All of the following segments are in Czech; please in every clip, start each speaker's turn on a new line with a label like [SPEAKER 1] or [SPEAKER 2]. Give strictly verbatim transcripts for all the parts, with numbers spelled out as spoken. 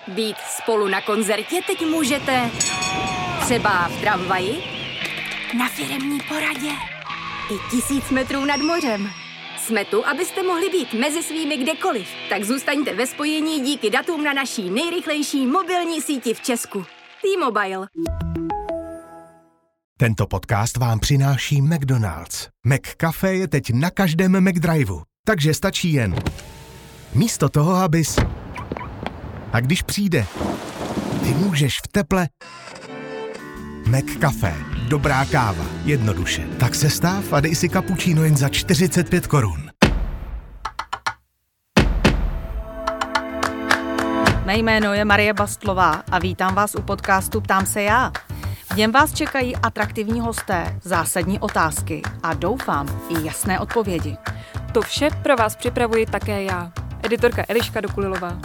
[SPEAKER 1] Být spolu na koncertě teď můžete třeba v tramvaji, na firemní poradě i tisíc metrů nad mořem. Jsme tu, abyste mohli být mezi svými kdekoliv. Tak zůstaňte ve spojení díky datům na naší nejrychlejší mobilní síti v Česku. T-Mobile.
[SPEAKER 2] Tento podcast vám přináší McDonald's. McCafé je teď na každém McDriveu, takže stačí jen místo toho, abys... A když přijde, ty můžeš v teple... McCafé. Dobrá káva. Jednoduše. Tak se stáv a dej si kapučíno jen za čtyřicet pět korun.
[SPEAKER 3] Mé jméno je Marie Bastlová a vítám vás u podcastu Ptám se já. V něm vás čekají atraktivní hosté, zásadní otázky a doufám i jasné odpovědi.
[SPEAKER 4] To vše pro vás připravuji také já, editorka Eliška Dokulilová.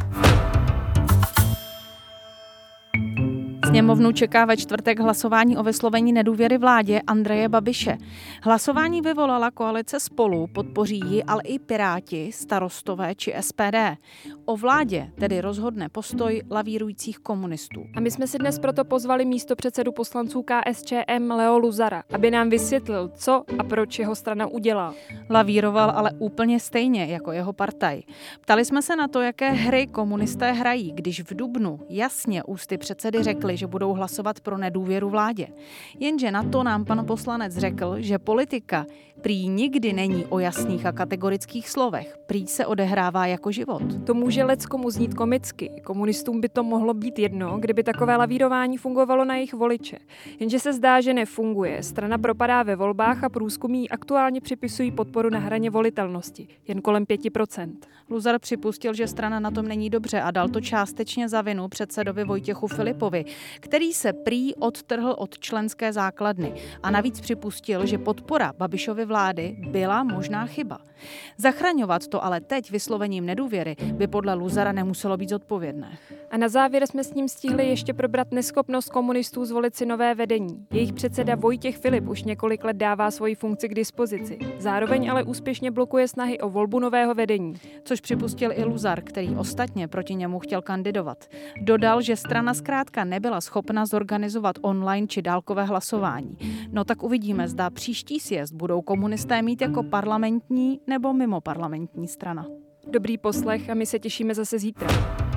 [SPEAKER 3] Sněmovnu čeká ve čtvrtek hlasování o vyslovení nedůvěry vládě Andreje Babiše. Hlasování vyvolala koalice Spolu, podpoří ji ale i Piráti, Starostové či S P D. O vládě tedy rozhodne postoj lavírujících komunistů.
[SPEAKER 4] A my jsme si dnes proto pozvali místopředsedu poslanců K S Č M Leo Luzara, aby nám vysvětlil, co a proč jeho strana udělá.
[SPEAKER 3] Lavíroval ale úplně stejně jako jeho partaj. Ptali jsme se na to, jaké hry komunisté hrají, když v dubnu jasně ústy předsedy řekli, že budou hlasovat pro nedůvěru vládě. Jenže na to nám pan poslanec řekl, že politika prý nikdy není o jasných a kategorických slovech, prý se odehrává jako život.
[SPEAKER 4] To může leckomu znít komicky. Komunistům by to mohlo být jedno, kdyby takové lavírování fungovalo na jejich voliče. Jenže se zdá, že nefunguje. Strana propadá ve volbách a průzkumy aktuálně připisují podporu na hraně volitelnosti, jen kolem pět procent.
[SPEAKER 3] Luzar připustil, že strana na tom není dobře a dal to částečně za vinu předsedovi Vojtěchu Filipovi, který se prý odtrhl od členské základny a navíc připustil, že podpora Babišovy vlády byla možná chyba. Zachraňovat to ale teď vyslovením nedůvěry by podle Luzara nemuselo být zodpovědné.
[SPEAKER 4] A na závěr jsme s ním stihli ještě probrat neschopnost komunistů zvolit si nové vedení. Jejich předseda Vojtěch Filip už několik let dává svoji funkci k dispozici. Zároveň ale úspěšně blokuje snahy o volbu nového vedení.
[SPEAKER 3] Což připustil i Luzar, který ostatně proti němu chtěl kandidovat. Dodal, že strana zkrátka nebyla schopna zorganizovat online či dálkové hlasování. No tak uvidíme, zda příští sjezd budou komunisté mít jako parlamentní nebo mimo parlamentní strana.
[SPEAKER 4] Dobrý poslech a my se těšíme zase zítra.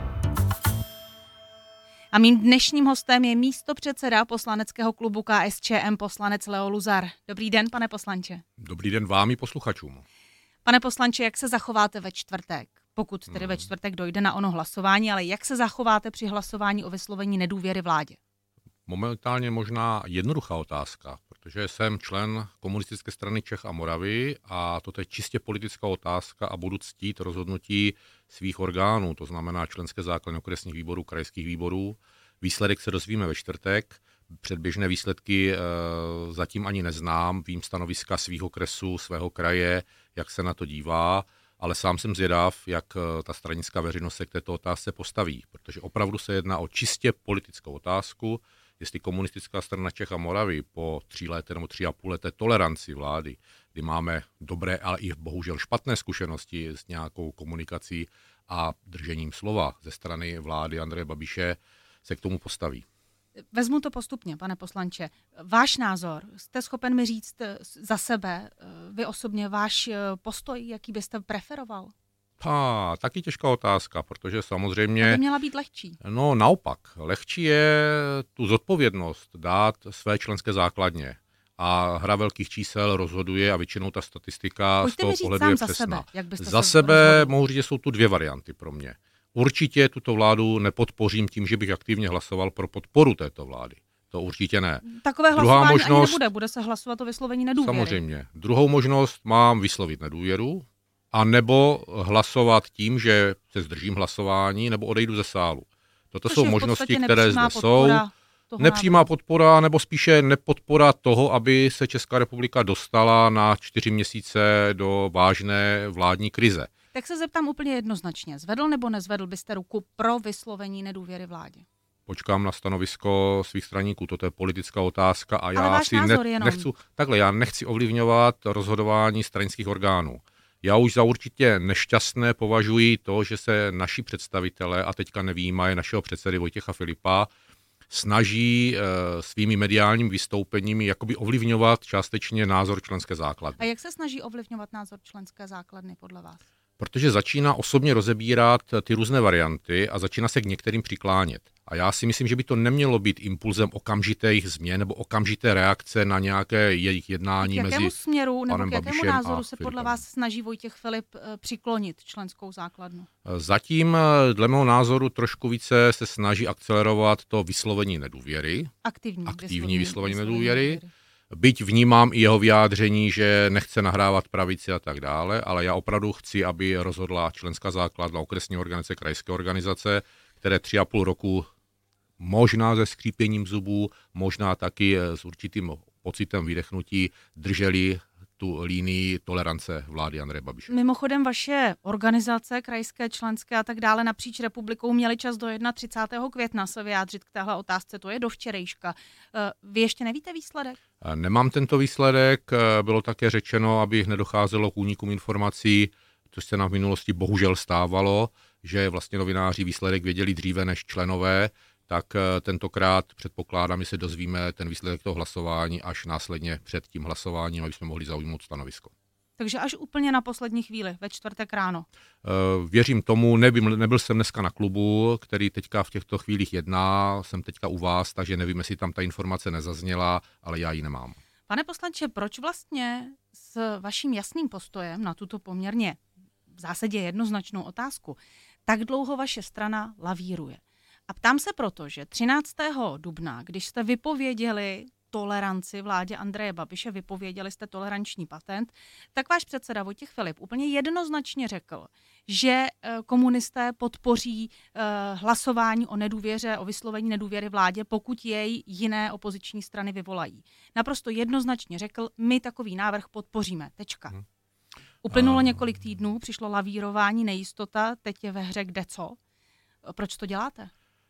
[SPEAKER 3] A mým dnešním hostem je místopředseda poslaneckého klubu K S Č M poslanec Leo Luzar. Dobrý den, pane poslanče.
[SPEAKER 5] Dobrý den vám i posluchačům.
[SPEAKER 3] Pane poslanče, jak se zachováte ve čtvrtek? Pokud tedy ve čtvrtek dojde na ono hlasování, ale jak se zachováte při hlasování o vyslovení nedůvěry vládě?
[SPEAKER 5] Momentálně možná jednoduchá otázka, protože jsem člen Komunistické strany Čech a Moravy a to je čistě politická otázka a budu ctít rozhodnutí svých orgánů, to znamená členské základny okresních výborů, krajských výborů. Výsledek se dozvíme ve čtvrtek, předběžné výsledky e, zatím ani neznám, vím stanoviska svých okresů, svého kraje, jak se na to dívá, ale sám jsem zvědav, jak ta stranická veřejnost se k této otázce postaví, protože opravdu se jedná o čistě politickou otázku, jestli Komunistická strana Čech a Moravy po tří leté nebo tři a půl leté toleranci vlády, kdy máme dobré, ale i bohužel špatné zkušenosti s nějakou komunikací a držením slova ze strany vlády Andreje Babiše, se k tomu postaví.
[SPEAKER 3] Vezmu to postupně, pane poslanče. Váš názor, jste schopen mi říct za sebe, vy osobně, váš postoj, jaký byste preferoval?
[SPEAKER 5] Ha, taky těžká otázka, protože samozřejmě...
[SPEAKER 3] To by měla být lehčí.
[SPEAKER 5] No naopak, lehčí je tu zodpovědnost dát své členské základně. A hra velkých čísel rozhoduje a většinou ta statistika
[SPEAKER 3] Pojďte
[SPEAKER 5] z toho pohledu je
[SPEAKER 3] za
[SPEAKER 5] přesná.
[SPEAKER 3] Sebe, jak byste
[SPEAKER 5] za
[SPEAKER 3] se
[SPEAKER 5] sebe
[SPEAKER 3] rozhodl?
[SPEAKER 5] mohu říct, že jsou tu dvě varianty pro mě. Určitě tuto vládu nepodpořím tím, že bych aktivně hlasoval pro podporu této vlády. To určitě ne.
[SPEAKER 3] Takové
[SPEAKER 5] Druhá
[SPEAKER 3] hlasování
[SPEAKER 5] možnost,
[SPEAKER 3] ani nebude, bude se hlasovat o vyslovení nedůvěry.
[SPEAKER 5] Samozřejmě. Druhou možnost mám vyslovit nedůvěru, a nebo hlasovat tím, že se zdržím hlasování, nebo odejdu ze sálu. Toto
[SPEAKER 3] Což
[SPEAKER 5] jsou
[SPEAKER 3] je v
[SPEAKER 5] možnosti,
[SPEAKER 3] podstatě
[SPEAKER 5] které zde jsou. Nepřímá
[SPEAKER 3] návrhu.
[SPEAKER 5] podpora, nebo spíše nepodpora toho, aby se Česká republika dostala na čtyři měsíce do vážné vládní krize.
[SPEAKER 3] Tak se zeptám úplně jednoznačně. Zvedl nebo nezvedl byste ruku pro vyslovení nedůvěry vládě?
[SPEAKER 5] Počkám na stanovisko svých straníků, toto je politická otázka a
[SPEAKER 3] Ale
[SPEAKER 5] já
[SPEAKER 3] váš
[SPEAKER 5] si
[SPEAKER 3] názor
[SPEAKER 5] ne,
[SPEAKER 3] jenom.
[SPEAKER 5] nechci, takhle, já nechci ovlivňovat rozhodování stranických orgánů. Já už za určitě nešťastné považuji to, že se naši představitelé, a teďka nevyjímaje našeho předsedy Vojtěcha Filipa, snaží e, svými mediálními vystoupeními jakoby ovlivňovat částečně názor členské základny.
[SPEAKER 3] A jak se snaží ovlivňovat názor členské základny podle vás?
[SPEAKER 5] Protože začíná osobně rozebírat ty různé varianty a začíná se k některým přiklánět. A já si myslím, že by to nemělo být impulzem okamžitých změn nebo okamžité reakce na nějaké jejich jednání mezi
[SPEAKER 3] panem Babišem. K jakému směru nebo k jakému názoru se podle
[SPEAKER 5] Filipem.
[SPEAKER 3] vás snaží Vojtěch Filip přiklonit členskou základnu?
[SPEAKER 5] Zatím, dle mého názoru, trošku více se snaží akcelerovat to vyslovení nedůvěry.
[SPEAKER 3] Aktivní,
[SPEAKER 5] aktivní vyslovení nedůvěry. nedůvěry. Byť vnímám i jeho vyjádření, že nechce nahrávat pravici a tak dále, ale já opravdu chci, aby rozhodla členská základna, okresní organizace, krajské organizace, které tři a půl roku možná se skřípěním zubů, možná taky s určitým pocitem vydechnutí drželi tu línii tolerance vlády Andreje Babiše.
[SPEAKER 3] Mimochodem vaše organizace, krajské, členské a tak dále napříč republikou měli čas do třicátého prvního května se vyjádřit k téhle otázce, to je do včerejška. Vy ještě nevíte výsledek?
[SPEAKER 5] Nemám tento výsledek, bylo také řečeno, aby nedocházelo k únikům informací, což se nám v minulosti bohužel stávalo, že vlastně novináři výsledek věděli dříve než členové, tak tentokrát předpokládám, že se dozvíme ten výsledek toho hlasování až následně před tím hlasováním, aby jsme mohli zaujmout stanovisko.
[SPEAKER 3] Takže až úplně na poslední chvíli, ve čtvrtek ráno.
[SPEAKER 5] Věřím tomu, nebyl, nebyl jsem dneska na klubu, který teďka v těchto chvílích jedná, jsem teďka u vás, takže nevím, jestli tam ta informace nezazněla, ale já ji nemám.
[SPEAKER 3] Pane poslanče, proč vlastně s vaším jasným postojem na tuto poměrně v zásadě jednoznačnou otázku tak dlouho vaše strana lavíruje? A ptám se proto, že třináctého dubna, když jste vypověděli toleranci vládě Andreje Babiše, vypověděli jste toleranční patent, tak váš předseda Vojtěch Filip úplně jednoznačně řekl, že komunisté podpoří hlasování o nedůvěře, o vyslovení nedůvěry vládě, pokud jej jiné opoziční strany vyvolají. Naprosto jednoznačně řekl, my takový návrh podpoříme. Tečka. Hmm. Uplynulo několik týdnů, přišlo lavírování, nejistota, teď je ve hře kde co. Proč to děláte?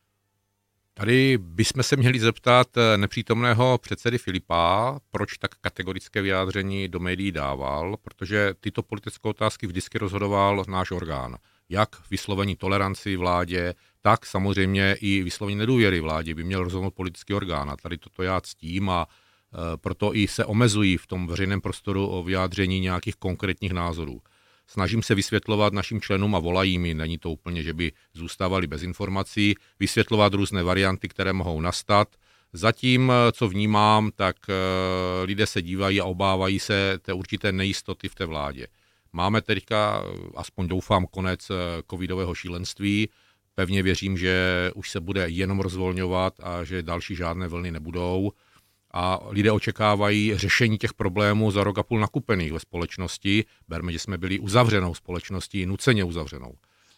[SPEAKER 5] Tady bychom se měli zeptat nepřítomného předsedy Filipa, proč tak kategorické vyjádření do médií dával, protože tyto politické otázky vždycky rozhodoval náš orgán. Jak vyslovení toleranci vládě, tak samozřejmě i vyslovení nedůvěry vládě by měl rozhodnout politický orgán. A tady toto já ctím a e, proto i se omezují v tom veřejném prostoru o vyjádření nějakých konkrétních názorů. Snažím se vysvětlovat našim členům a volají mi, není to úplně, že by zůstávali bez informací, vysvětlovat různé varianty, které mohou nastat. Zatím, co vnímám, tak lidé se dívají a obávají se té určité nejistoty v té vládě. Máme teďka, aspoň doufám, konec covidového šílenství. Pevně věřím, že už se bude jenom rozvolňovat a že další žádné vlny nebudou. A lidé očekávají řešení těch problémů za rok a půl nakupených ve společnosti. Berme, že jsme byli uzavřenou společností, nuceně uzavřenou.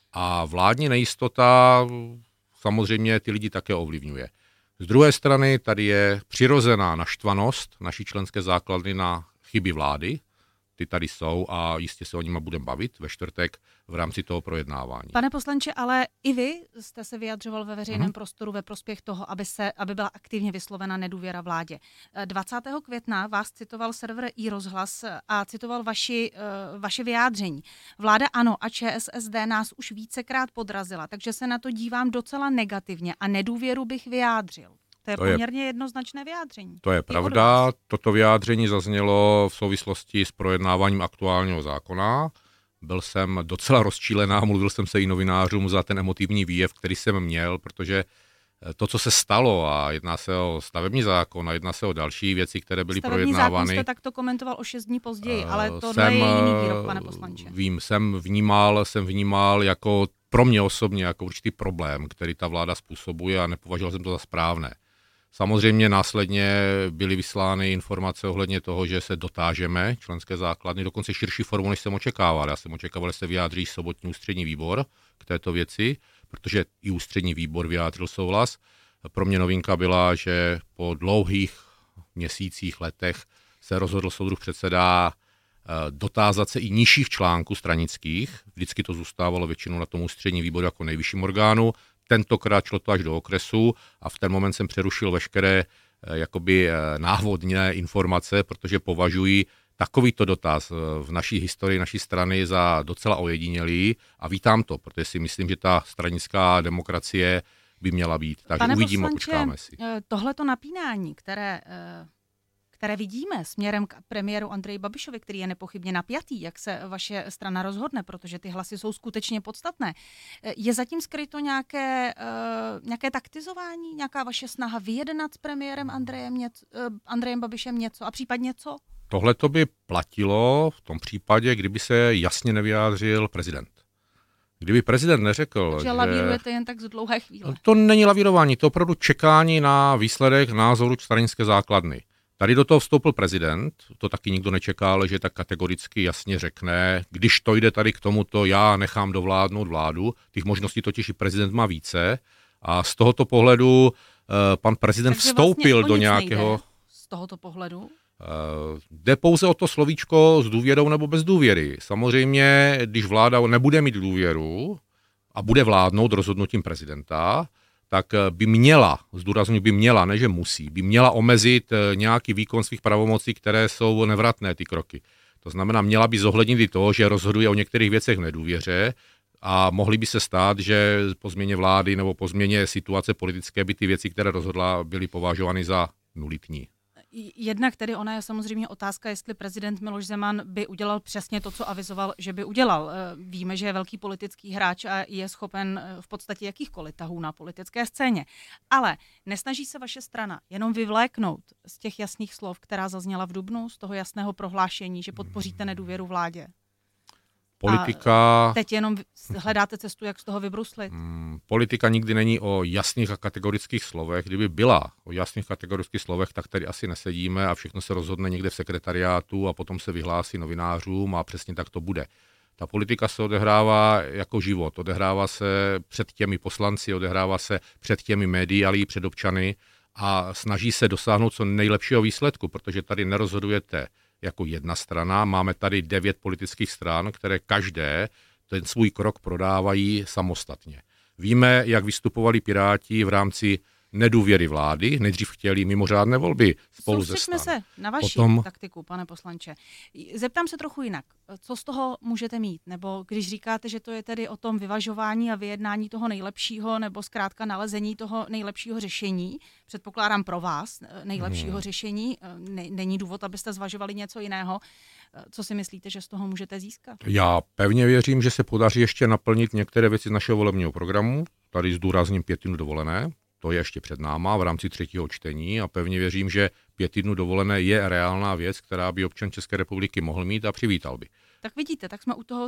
[SPEAKER 5] A vládní nejistota samozřejmě ty lidi také ovlivňuje. Z druhé strany tady je přirozená naštvanost naší členské základny na chyby vlády. Ty tady jsou a jistě se o nimi budeme bavit ve čtvrtek v rámci toho projednávání.
[SPEAKER 3] Pane poslanče, ale i vy jste se vyjadřoval ve veřejném hmm. prostoru ve prospěch toho, aby, se, aby byla aktivně vyslovena nedůvěra vládě. dvacátého května vás citoval server iRozhlas a citoval vaši, vaše vyjádření. Vláda ANO a ČSSD nás už vícekrát podrazila, takže se na to dívám docela negativně a nedůvěru bych vyjádřil. To je to poměrně je, jednoznačné vyjádření.
[SPEAKER 5] To je pravda. Toto vyjádření zaznělo v souvislosti s projednáváním aktuálního zákona. Byl jsem docela rozčílená, mluvil jsem se i novinářům za ten emotivní výjev, který jsem měl, protože to, co se stalo, a jedná se o stavební zákon a jedná se o další věci, které byly
[SPEAKER 3] stavební
[SPEAKER 5] projednávány.
[SPEAKER 3] Stavební zákon jste takto komentoval o šest dní později, ale to je jiný výrok, pane poslanče.
[SPEAKER 5] Vím, jsem vnímal, jsem vnímal jako pro mě osobně jako určitý problém, který ta vláda způsobuje a nepovažoval jsem to za správné. Samozřejmě následně byly vyslány informace ohledně toho, že se dotážeme členské základny, dokonce širší formu, než jsem očekával. Já jsem očekával, že se vyjádří sobotní ústřední výbor k této věci, protože i ústřední výbor vyjádřil souhlas. Pro mě novinka byla, že po dlouhých měsících, letech se rozhodl soudruh předseda dotázat se i nižších článků stranických. Vždycky to zůstávalo většinou na tom ústřední výboru jako nejvyšším orgánu. Tentokrát šlo to až do okresu a v ten moment jsem přerušil veškeré jakoby návodné informace, protože považuji takovýto dotaz v naší historii naší strany za docela ojedinělý a vítám to, protože si myslím, že ta stranická demokracie by měla být. Takže
[SPEAKER 3] Pane
[SPEAKER 5] uvidíme,
[SPEAKER 3] poslanče,
[SPEAKER 5] počkáme si.
[SPEAKER 3] Tohleto napínání, které, které vidíme směrem k premiéru Andreji Babišovi, který je nepochybně napjatý, jak se vaše strana rozhodne, protože ty hlasy jsou skutečně podstatné. Je zatím skryto nějaké, nějaké taktizování, nějaká vaše snaha vyjednat s premiérem Andrejem, něco, Andrejem Babišem něco a případně co?
[SPEAKER 5] Tohle to by platilo v tom případě, kdyby se jasně nevyjádřil prezident. Kdyby prezident neřekl,
[SPEAKER 3] Takže
[SPEAKER 5] že...
[SPEAKER 3] lavírujete jen tak z dlouhé chvíle.
[SPEAKER 5] To není lavírování, to opravdu čekání na výsledek názoru stranické základny. Tady do toho vstoupil prezident, to taky nikdo nečekal, že tak kategoricky jasně řekne, když to jde tady k tomuto, já nechám dovládnout vládu, těch možností totiž i prezident má více a z tohoto pohledu uh, pan prezident
[SPEAKER 3] Takže
[SPEAKER 5] vstoupil
[SPEAKER 3] vlastně
[SPEAKER 5] do nějakého...
[SPEAKER 3] Nejde z tohoto pohledu?
[SPEAKER 5] Uh, jde pouze o to slovíčko s důvěrou nebo bez důvěry. Samozřejmě, když vláda nebude mít důvěru a bude vládnout rozhodnutím prezidenta, tak by měla, zdůrazňuji, by měla, ne že musí, by měla omezit nějaký výkon svých pravomocí, které jsou nevratné, ty kroky. To znamená, měla by zohlednit i to, že rozhoduje o některých věcech v nedůvěře a mohly by se stát, že po změně vlády nebo po změně situace politické by ty věci, které rozhodla, byly považovány za nulitní.
[SPEAKER 3] Jednak tedy ona je samozřejmě otázka, jestli prezident Miloš Zeman by udělal přesně to, co avizoval, že by udělal. Víme, že je velký politický hráč a je schopen v podstatě jakýchkoliv tahů na politické scéně. Ale nesnaží se vaše strana jenom vyvléknout z těch jasných slov, která zazněla v dubnu, z toho jasného prohlášení, že podpoříte nedůvěru vládě?
[SPEAKER 5] Politika...
[SPEAKER 3] A teď jenom hledáte cestu, jak z toho vybruslit?
[SPEAKER 5] Hmm, politika nikdy není o jasných a kategorických slovech. Kdyby byla o jasných kategorických slovech, tak tady asi nesedíme a všechno se rozhodne někde v sekretariátu a potom se vyhlásí novinářům a přesně tak to bude. Ta politika se odehrává jako život. Odehrává se před těmi poslanci, odehrává se před těmi médii, ale i před občany a snaží se dosáhnout co nejlepšího výsledku, protože tady nerozhodujete jako jedna strana. Máme tady devět politických stran, které každé ten svůj krok prodávají samostatně. Víme, jak vystupovali Piráti v rámci nedůvěry vlády. Nejdřív chtěli mimořádné volby spolu ze
[SPEAKER 3] Soustřeďme
[SPEAKER 5] STAN.
[SPEAKER 3] se na vaši
[SPEAKER 5] Potom...
[SPEAKER 3] taktiku, pane poslanče. Zeptám se trochu jinak. Co z toho můžete mít? Nebo když říkáte, že to je tedy o tom vyvažování a vyjednání toho nejlepšího, nebo zkrátka nalezení toho nejlepšího řešení, předpokládám pro vás nejlepšího hmm. řešení, není důvod, abyste zvažovali něco jiného. Co si myslíte, že z toho můžete získat?
[SPEAKER 5] Já pevně věřím, že se podaří ještě naplnit některé věci z našeho volebního programu. Tady zdůrazním pět týdnů dovolené. To je ještě před náma v rámci třetího čtení a pevně věřím, že pět týdnů dovolené je reálná věc, která by občan České republiky mohl mít a přivítal by.
[SPEAKER 3] Tak vidíte, tak jsme u toho,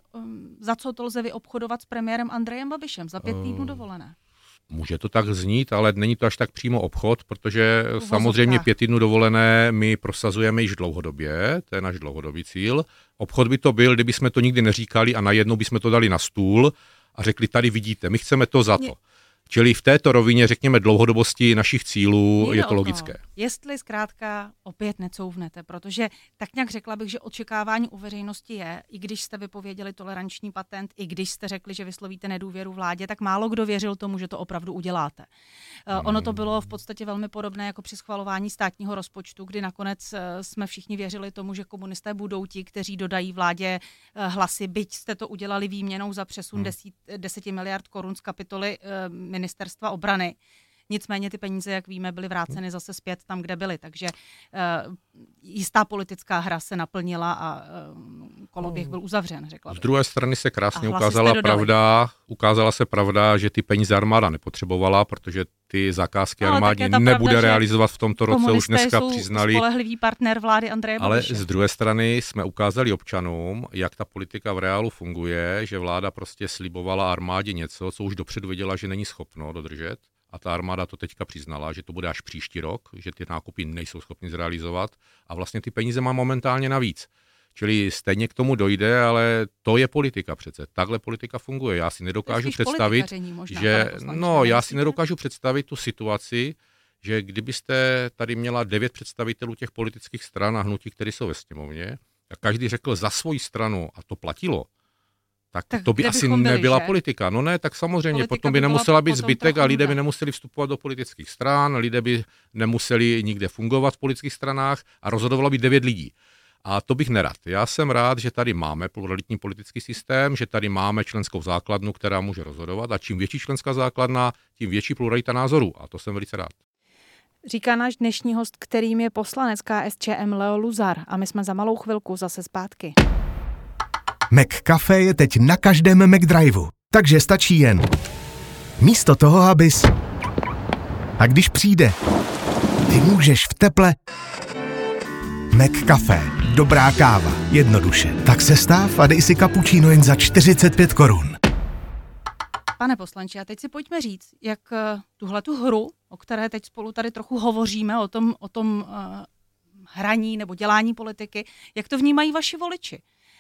[SPEAKER 3] za co to lze vyobchodovat s premiérem Andrejem Babišem, za pět týdnů dovolené.
[SPEAKER 5] Může to tak znít, ale není to až tak přímo obchod, protože samozřejmě pět týdnů dovolené my prosazujeme již dlouhodobě, to je náš dlouhodobý cíl. Obchod by to byl, kdyby jsme to nikdy neříkali a najednou bychom to dali na stůl a řekli, tady vidíte, my chceme to za to. Čili v této rovině, řekněme, dlouhodobosti našich cílů Jde je to logické. To,
[SPEAKER 3] jestli zkrátka opět necouvnete, protože tak nějak řekla bych, že očekávání u veřejnosti je, i když jste vypověděli toleranční patent, i když jste řekli, že vyslovíte nedůvěru vládě, tak málo kdo věřil tomu, že to opravdu uděláte. Hmm. Ono to bylo v podstatě velmi podobné jako při schvalování státního rozpočtu, kdy nakonec jsme všichni věřili tomu, že komunisté budou ti, kteří dodají vládě hlasy, byť jste to udělali výměnou za přesun hmm. deseti miliard korun z kapitoly Ministerstva obrany. Nicméně ty peníze, jak víme, byly vráceny zase zpět tam, kde byly. Takže uh, jistá politická hra se naplnila a uh, koloběh byl uzavřen, řekla bych.
[SPEAKER 5] Z druhé strany se krásně ukázala pravda, ukázala se pravda, že ty peníze armáda nepotřebovala, protože ty zakázky no, armádě nebude pravda, realizovat v tomto roce, už dneska
[SPEAKER 3] jsou
[SPEAKER 5] přiznali.
[SPEAKER 3] Spolehlivý partner vlády Andreje Babiše.
[SPEAKER 5] Ale z druhé strany jsme ukázali občanům, jak ta politika v reálu funguje, že vláda prostě slibovala armádě něco, co už dopředu věděla, že není schopno dodržet. A ta armáda to teďka přiznala, že to bude až příští rok, že ty nákupy nejsou schopni zrealizovat a vlastně ty peníze má momentálně navíc. Čili stejně k tomu dojde, ale to je politika přece. Takhle politika funguje. Já si nedokážu představit, možná, že no, já si nedokážu představit tu situaci, že kdybyste tady měla devět představitelů těch politických stran a hnutí, které jsou ve sněmovně, a každý řekl za svoji stranu a to platilo, tak, tak to by asi byli, nebyla že? politika. No ne, tak samozřejmě, politika potom by nemusela být zbytek a lidé by nemuseli vstupovat do politických stran, lidé by nemuseli nikde fungovat v politických stranách a rozhodovalo by devět lidí. A to bych nerad. Já jsem rád, že tady máme pluralitní politický systém, že tady máme členskou základnu, která může rozhodovat a čím větší členská základna, tím větší pluralita názorů a to jsem velice rád.
[SPEAKER 3] Říká náš dnešní host, kterým je poslanec K S Č M Leo Luzar a my jsme za malou chvilku zase zpátky.
[SPEAKER 2] McCafé je teď na každém McDriveu, takže stačí jen místo toho, abys... A když přijde, ty můžeš v teple... McCafé. Dobrá káva. Jednoduše. Tak se stáv a dej si kapučíno jen za čtyřicet pět korun.
[SPEAKER 3] Pane poslanče, a teď si pojďme říct, jak tuhletu hru, o které teď spolu tady trochu hovoříme, o tom, o tom uh, hraní nebo dělání politiky, jak to vnímají vaši voliči.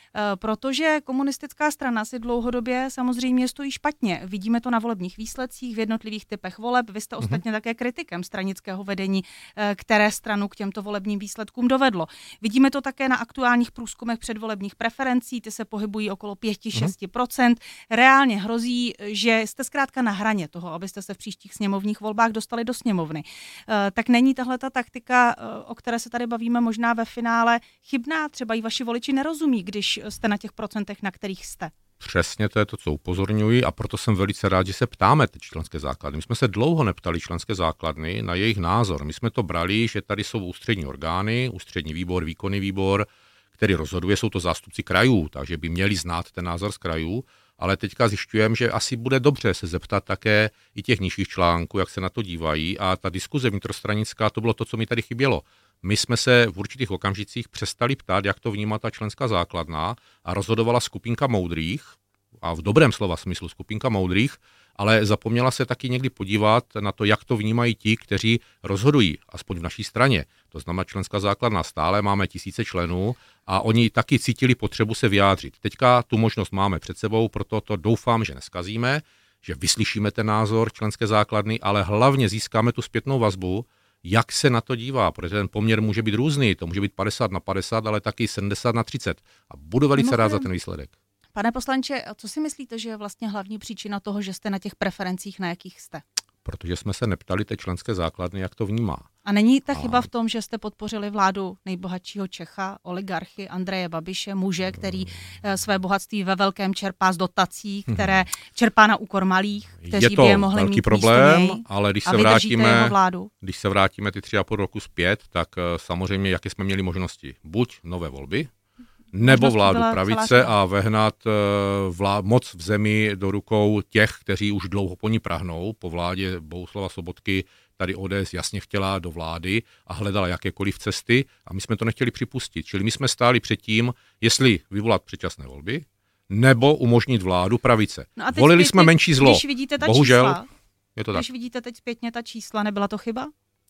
[SPEAKER 3] Protože komunistická strana si dlouhodobě samozřejmě stojí špatně. Vidíme to na volebních výsledcích, v jednotlivých typech voleb. Vy jste ostatně mm-hmm. také kritikem stranického vedení, které stranu k těmto volebním výsledkům dovedlo. Vidíme to také na aktuálních průzkumech předvolebních preferencí, ty se pohybují okolo pět až šest procent. Mm-hmm. Reálně hrozí, že jste zkrátka na hraně toho, abyste se v příštích sněmovních volbách dostali do sněmovny. Tak není tahle ta taktika, o které se tady bavíme, možná ve finále chybná? Třeba i vaši voliči nerozumí, když jste na těch procentech, na kterých jste.
[SPEAKER 5] Přesně to je to, co upozorňuji a proto jsem velice rád, že se ptáme ty členské základny. My jsme se dlouho neptali členské základny na jejich názor. My jsme to brali, že tady jsou ústřední orgány, ústřední výbor, výkonný výbor, který rozhoduje, jsou to zástupci krajů, takže by měli znát ten názor z krajů, ale teďka zjišťujeme, že asi bude dobře se zeptat také i těch nižších článků, jak se na to dívají a ta diskuze vnitrostranická, to bylo to, co mi tady chybělo. My jsme se v určitých okamžicích přestali ptát, jak to vnímá ta členská základna a rozhodovala skupinka moudrých, a v dobrém slova smyslu skupinka moudrých, ale zapomněla se taky někdy podívat na to, jak to vnímají ti, kteří rozhodují, aspoň v naší straně. To znamená členská základna stále, máme tisíce členů a oni taky cítili potřebu se vyjádřit. Teďka tu možnost máme před sebou, proto to doufám, že neskazíme, že vyslyšíme ten názor členské základny, ale hlavně získáme tu zpětnou vazbu, jak se na to dívá, protože ten poměr může být různý, to může být padesát na padesát, ale taky sedmdesát na třicet. A budu velice Mimochodem, rád za ten výsledek.
[SPEAKER 3] Pane poslanče, co si myslíte, že je vlastně hlavní příčina toho, že jste na těch preferencích, na jakých jste?
[SPEAKER 5] Protože jsme se neptali té členské základny, jak to vnímá.
[SPEAKER 3] A není ta chyba v tom, že jste podpořili vládu nejbohatšího Čecha, oligarchy Andreje Babiše, muže, který své bohatství ve velkém čerpá z dotací, které čerpá na úkor malých, kteří
[SPEAKER 5] je to
[SPEAKER 3] by je mohli
[SPEAKER 5] velký
[SPEAKER 3] mít
[SPEAKER 5] problém,
[SPEAKER 3] místo něj,
[SPEAKER 5] ale když
[SPEAKER 3] a
[SPEAKER 5] se vrátíme,
[SPEAKER 3] vládu.
[SPEAKER 5] když se vrátíme ty tři a půl roku zpět, tak samozřejmě, jaké jsme měli možnosti? Buď nové volby, nebo vládu pravice a vehnat vlá- moc v zemi do rukou těch, kteří už dlouho po ní prahnou. Po vládě Bohuslava Sobotky tady O D S jasně chtěla do vlády a hledala jakékoliv cesty a my jsme to nechtěli připustit. Čili my jsme stáli před tím, jestli vyvolat předčasné volby, nebo umožnit vládu pravice.
[SPEAKER 3] No
[SPEAKER 5] Volili
[SPEAKER 3] zpětně,
[SPEAKER 5] jsme menší zlo.
[SPEAKER 3] Když vidíte ta
[SPEAKER 5] Bohužel,
[SPEAKER 3] čísla,
[SPEAKER 5] je to
[SPEAKER 3] když
[SPEAKER 5] tak.
[SPEAKER 3] vidíte teď zpětně ta čísla, nebyla to chyba?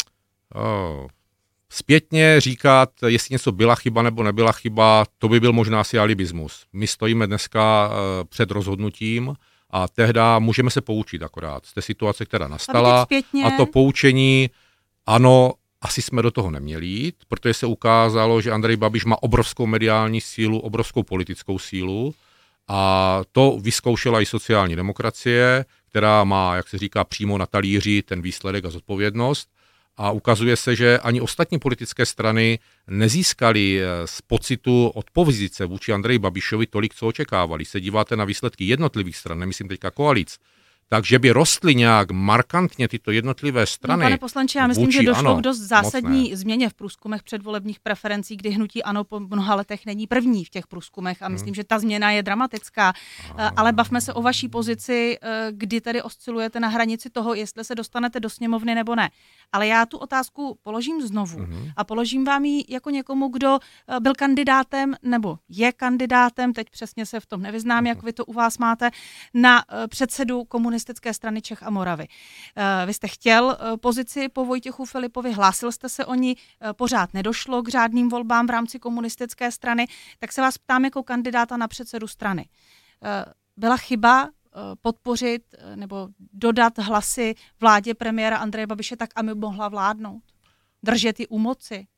[SPEAKER 5] Oh. Zpětně říkat, jestli něco byla chyba nebo nebyla chyba, to by byl možná asi alibismus. My stojíme dneska před rozhodnutím a tehda můžeme se poučit akorát z té situace, která nastala.
[SPEAKER 3] Zpětně...
[SPEAKER 5] A to poučení, ano, asi jsme do toho neměli jít, protože se ukázalo, že Andrej Babiš má obrovskou mediální sílu, obrovskou politickou sílu a to vyzkoušela i sociální demokracie, která má, jak se říká, přímo na talíři ten výsledek a zodpovědnost. A ukazuje se, že ani ostatní politické strany nezískaly z pocitu odpozice vůči Andreji Babišovi tolik, co očekávali. Se díváte na výsledky jednotlivých stran, nemyslím teďka koalic, takže by rostly nějak markantně tyto jednotlivé strany.
[SPEAKER 3] No, pane poslanče, já myslím,
[SPEAKER 5] vůči,
[SPEAKER 3] že došlo
[SPEAKER 5] ano,
[SPEAKER 3] k dost zásadní změně v průzkumech předvolebních preferencí, kdy hnutí ANO po mnoha letech není první v těch průzkumech a myslím, hmm. že ta změna je dramatická. Hmm. Ale bavme se o vaší pozici, kdy tedy oscilujete na hranici toho, jestli se dostanete do sněmovny nebo ne. Ale já tu otázku položím znovu hmm. a položím vám ji jako někomu, kdo byl kandidátem nebo je kandidátem, teď přesně se v tom nevyznám, hmm. jak vy to u vás máte, na předsedu komunistické strany Čech a Moravy. Vy jste chtěl pozici po Vojtěchu Filipovi, hlásil jste se o ní, pořád nedošlo k řádným volbám v rámci komunistické strany, tak se vás ptám jako kandidáta na předsedu strany. Byla chyba podpořit nebo dodat hlasy vládě premiéra Andreje Babiše tak, aby mohla vládnout? Držet ji u moci?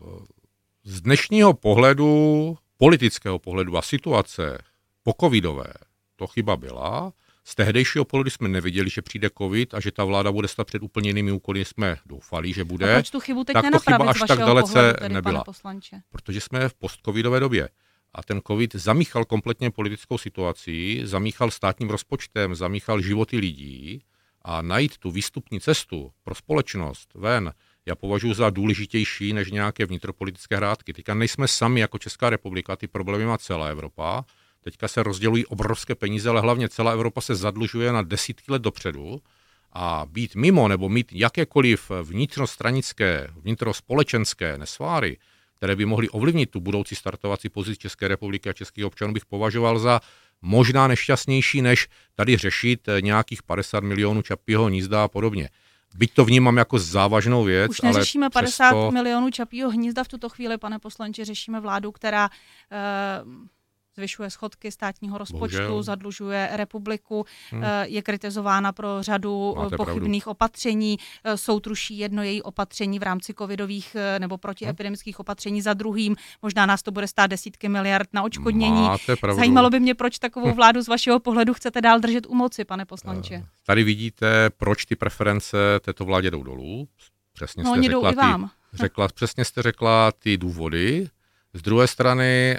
[SPEAKER 5] Z dnešního pohledu, politického pohledu a situace po covidové, to chyba byla. Z tehdejšího pohledu jsme nevěděli, že přijde covid a že ta vláda bude stát před úplně jinými úkoly, jsme doufali, že bude.
[SPEAKER 3] A proč tu chybu teď
[SPEAKER 5] tak to
[SPEAKER 3] nenapravit
[SPEAKER 5] chyba až
[SPEAKER 3] z
[SPEAKER 5] tak
[SPEAKER 3] vašeho
[SPEAKER 5] dalece
[SPEAKER 3] pohledu, tedy,
[SPEAKER 5] nebyla.
[SPEAKER 3] pane poslanče?
[SPEAKER 5] Protože jsme v postcovidové době. A ten covid zamíchal kompletně politickou situací, zamíchal státním rozpočtem, zamíchal životy lidí a najít tu výstupní cestu pro společnost ven, já považuji za důležitější než nějaké vnitropolitické hrátky. Teďka nejsme sami jako Česká republika, ty problémy má celá Evropa. Teďka se rozdělují obrovské peníze, ale hlavně celá Evropa se zadlužuje na desítky let dopředu a být mimo nebo mít jakékoliv vnitrostranické, vnitrospolečenské nesváry, které by mohly ovlivnit tu budoucí startovací pozici České republiky a českých občanů, bych považoval za možná nešťastnější, než tady řešit nějakých padesát milionů Čapího hnízda a podobně. Byť to vnímám jako závažnou věc,
[SPEAKER 3] Už neřešíme
[SPEAKER 5] ale
[SPEAKER 3] padesát
[SPEAKER 5] přesto...
[SPEAKER 3] milionů Čapího hnízda v tuto chvíli, pane poslanče, řešíme vládu, která uh, zvyšuje schodky státního rozpočtu,
[SPEAKER 5] Bohužel.
[SPEAKER 3] zadlužuje republiku,
[SPEAKER 5] Hmm.
[SPEAKER 3] uh, je kritizována pro řadu
[SPEAKER 5] Máte
[SPEAKER 3] pochybných pravdu. opatření, uh, soud ruší jedno její opatření v rámci covidových uh, nebo protiepidemických opatření za druhým, možná nás to bude stát desítky miliard na odškodnění.
[SPEAKER 5] Máte pravdu.
[SPEAKER 3] Zajímalo by mě, proč takovou vládu z vašeho pohledu chcete dál držet u moci, pane poslanče.
[SPEAKER 5] Tady vidíte, proč ty preference této vládě jdou dolů. Přesně
[SPEAKER 3] No,
[SPEAKER 5] jste
[SPEAKER 3] oni
[SPEAKER 5] řekla,
[SPEAKER 3] jdou i vám.
[SPEAKER 5] Ty, řekla, přesně jste řekla ty důvody. Z druhé strany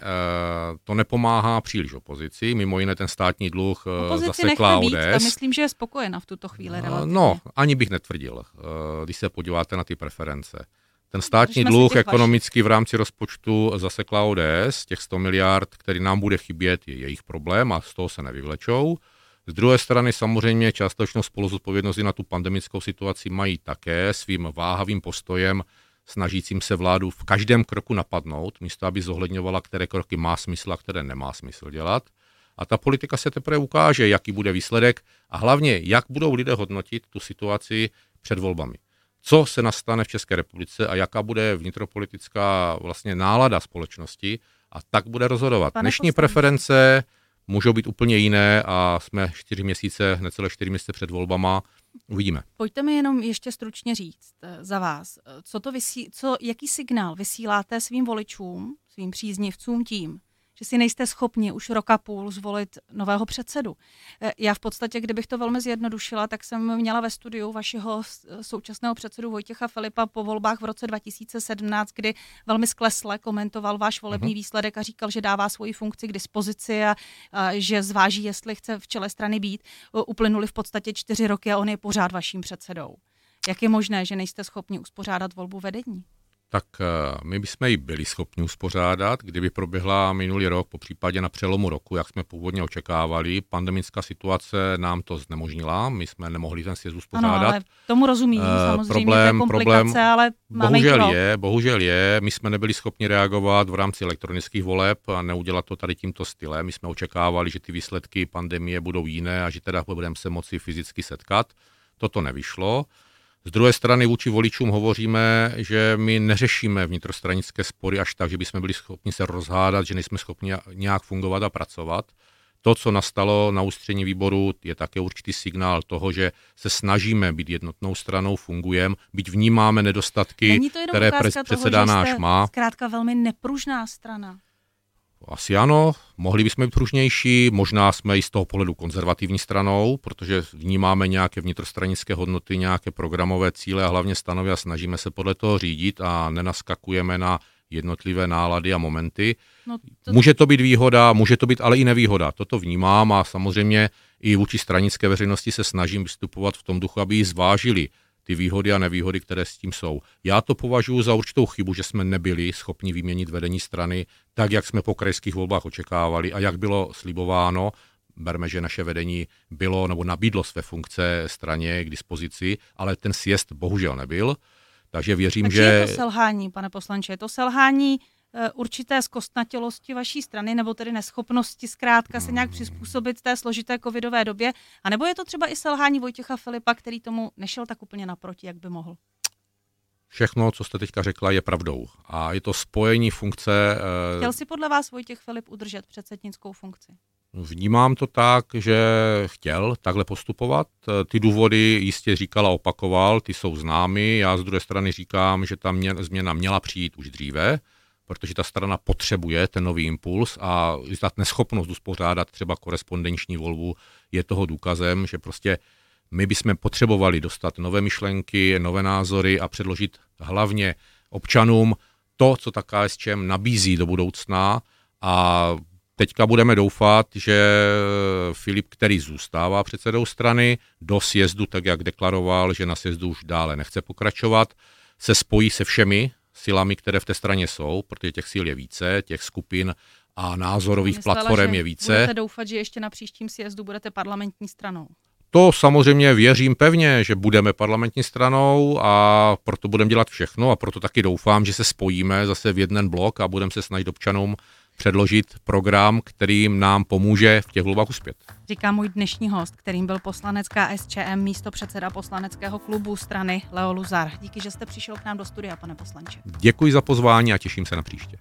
[SPEAKER 5] to nepomáhá příliš opozici, mimo jiné ten státní dluh zasekla O D S.
[SPEAKER 3] A myslím, že je spokojena v tuto chvíli relativně.
[SPEAKER 5] No, ani bych netvrdil, když se podíváte na ty preference. Ten státní
[SPEAKER 3] Držme
[SPEAKER 5] dluh
[SPEAKER 3] těch
[SPEAKER 5] ekonomicky v rámci rozpočtu zasekla O D S, těch sto miliard, který nám bude chybět, je jejich problém a z toho se nevyvlečou. Z druhé strany samozřejmě částečnou spoluzodpovědnost na tu pandemickou situaci mají také svým váhavým postojem, snažícím se vládu v každém kroku napadnout, místo aby zohledňovala, které kroky má smysl a které nemá smysl dělat. A ta politika se teprve ukáže, jaký bude výsledek a hlavně, jak budou lidé hodnotit tu situaci před volbami. Co se nastane v České republice a jaká bude vnitropolitická vlastně nálada společnosti a tak bude rozhodovat.
[SPEAKER 3] Pane
[SPEAKER 5] Dnešní
[SPEAKER 3] poslanče.
[SPEAKER 5] preference můžou být úplně jiné a jsme čtyři měsíce, necelé čtyři měsíce před volbama. Uvidíme.
[SPEAKER 3] Pojďte mi jenom ještě stručně říct eh, za vás, eh, co to vysí, co, jaký signál vysíláte svým voličům, svým příznivcům tím, že si nejste schopni už roka půl zvolit nového předsedu. Eh, Já v podstatě, kdybych to velmi zjednodušila, tak jsem měla ve studiu vašeho s- současného předsedu Vojtěcha Filipa po volbách v roce dva tisíce sedmnáct, kdy velmi sklesle komentoval váš volební
[SPEAKER 5] Mhm.
[SPEAKER 3] výsledek a říkal, že dává svoji funkci k dispozici a, a že zváží, jestli chce v čele strany být. O, Uplynuly v podstatě čtyři roky a on je pořád vaším předsedou. Jak je možné, že nejste schopni uspořádat volbu vedení?
[SPEAKER 5] Tak eh, my bychom ji byli schopni uspořádat, kdyby proběhla minulý rok, po případě na přelomu roku, jak jsme původně očekávali. Pandemická situace nám to znemožnila, my jsme nemohli ten sjezd uspořádat.
[SPEAKER 3] Ano, ale tomu rozumím,
[SPEAKER 5] Eh,
[SPEAKER 3] samozřejmě
[SPEAKER 5] problém-
[SPEAKER 3] to je komplikace,
[SPEAKER 5] problém-
[SPEAKER 3] ale máme jít
[SPEAKER 5] Bohužel
[SPEAKER 3] rok.
[SPEAKER 5] je, bohužel je, my jsme nebyli schopni reagovat v rámci elektronických voleb a neudělat to tady tímto stylem. My jsme očekávali, že ty výsledky pandemie budeme jiné a že teda budeme se moci fyzicky setkat. Toto nevyšlo. Z druhé strany vůči voličům hovoříme, že my neřešíme vnitrostranické spory až tak, že bychom byli schopni se rozhádat, že nejsme schopni nějak fungovat a pracovat. To, co nastalo na ústřední výboru, je také určitý signál toho, že se snažíme být jednotnou stranou, fungujeme, byť vnímáme nedostatky,
[SPEAKER 3] Není to jenom
[SPEAKER 5] které
[SPEAKER 3] ukázka
[SPEAKER 5] pres-
[SPEAKER 3] toho,
[SPEAKER 5] předseda
[SPEAKER 3] že
[SPEAKER 5] náš
[SPEAKER 3] jste
[SPEAKER 5] má.
[SPEAKER 3] zkrátka velmi nepružná strana.
[SPEAKER 5] Asi ano, mohli bychom být pružnější, možná jsme i z toho pohledu konzervativní stranou, protože vnímáme nějaké vnitrostranické hodnoty, nějaké programové cíle a hlavně stanovy a snažíme se podle toho řídit a nenaskakujeme na jednotlivé nálady a momenty.
[SPEAKER 3] No, to,
[SPEAKER 5] Může to být výhoda, může to být ale i nevýhoda. Toto vnímám a samozřejmě i vůči stranické veřejnosti se snažím vystupovat v tom duchu, aby ji zvážili ty výhody a nevýhody, které s tím jsou. Já to považuji za určitou chybu, že jsme nebyli schopni vyměnit vedení strany tak, jak jsme po krajských volbách očekávali a jak bylo slibováno. Berme, že naše vedení bylo nebo nabídlo své funkce straně k dispozici, ale ten sjezd bohužel nebyl. Takže věřím,
[SPEAKER 3] takže
[SPEAKER 5] že...
[SPEAKER 3] je to selhání, pane poslanče, je to selhání uh, určité zkostnatělosti vaší strany, nebo tedy neschopnosti zkrátka se nějak přizpůsobit té složité covidové době, anebo je to třeba i selhání Vojtěcha Filipa, který tomu nešel tak úplně naproti, jak by mohl?
[SPEAKER 5] Všechno, co jste teďka řekla, je pravdou. A je to spojení funkce...
[SPEAKER 3] Chtěl si podle vás Vojtěch Filip udržet předsednickou funkci?
[SPEAKER 5] Vnímám to tak, že chtěl takhle postupovat. Ty důvody jistě říkal a opakoval, ty jsou známy. Já z druhé strany říkám, že ta mě, změna měla přijít už dříve. protože ta strana potřebuje ten nový impuls a ta neschopnost uspořádat třeba korespondenční volbu je toho důkazem, že prostě my bychom potřebovali dostat nové myšlenky, nové názory a předložit hlavně občanům to, co ta K S Č M nabízí do budoucna a teďka budeme doufat, že Filip, který zůstává předsedou strany, do sjezdu, tak jak deklaroval, že na sjezdu už dále nechce pokračovat, se spojí se všemi silami, které v té straně jsou, protože těch sil je více, těch skupin a názorových
[SPEAKER 3] Myslela,
[SPEAKER 5] platform je více.
[SPEAKER 3] Budete doufat, že ještě na příštím sjezdu budete parlamentní stranou?
[SPEAKER 5] To samozřejmě věřím pevně, že budeme parlamentní stranou a proto budeme dělat všechno a proto taky doufám, že se spojíme zase v jeden blok a budeme se snažit občanům předložit program, kterým nám pomůže v těch volbách uspět.
[SPEAKER 3] Říká můj dnešní host, kterým byl poslanec K S Č M, místopředseda poslaneckého klubu strany Leo Luzar. Díky, že jste přišel k nám do studia, pane poslanče.
[SPEAKER 5] Děkuji za pozvání a těším se na příště.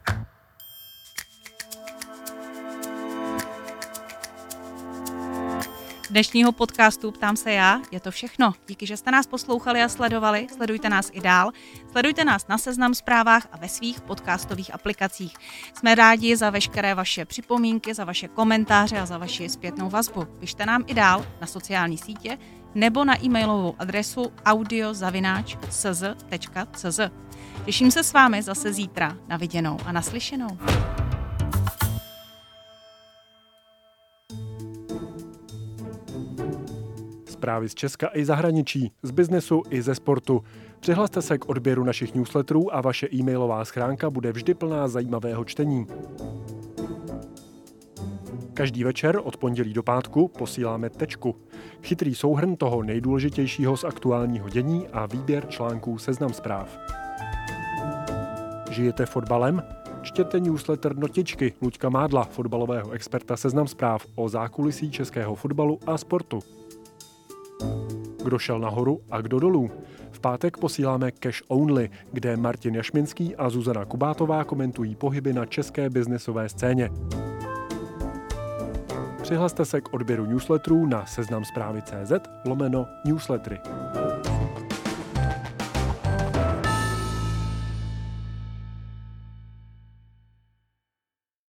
[SPEAKER 3] Dnešního podcastu Ptám se já, je to všechno. Díky, že jste nás poslouchali a sledovali. Sledujte nás i dál. Sledujte nás na Seznam Zprávách a ve svých podcastových aplikacích. Jsme rádi za veškeré vaše připomínky, za vaše komentáře a za vaši zpětnou vazbu. Pište nám i dál na sociální sítě nebo na e-mailovou adresu audio zavináč c z tečka c z. Těším se s vámi zase zítra. Na viděnou a naslyšenou.
[SPEAKER 6] Zprávy z Česka i zahraničí, z biznesu i ze sportu. Přihlaste se k odběru našich newsletterů a vaše e-mailová schránka bude vždy plná zajímavého čtení. Každý večer od pondělí do pátku posíláme Tečku. Chytrý souhrn toho nejdůležitějšího z aktuálního dění a výběr článků Seznam Zpráv. Žijete fotbalem? Čtěte newsletter Notičky Luďka Mádla, fotbalového experta Seznam Zpráv o zákulisí českého fotbalu a sportu. Kdo šel nahoru a kdo dolů? V pátek posíláme Cash Only, kde Martin Jašminský a Zuzana Kubátová komentují pohyby na české biznesové scéně. Přihlaste se k odběru newsletterů na seznamzprávy tečka cé zet lomeno newslettery.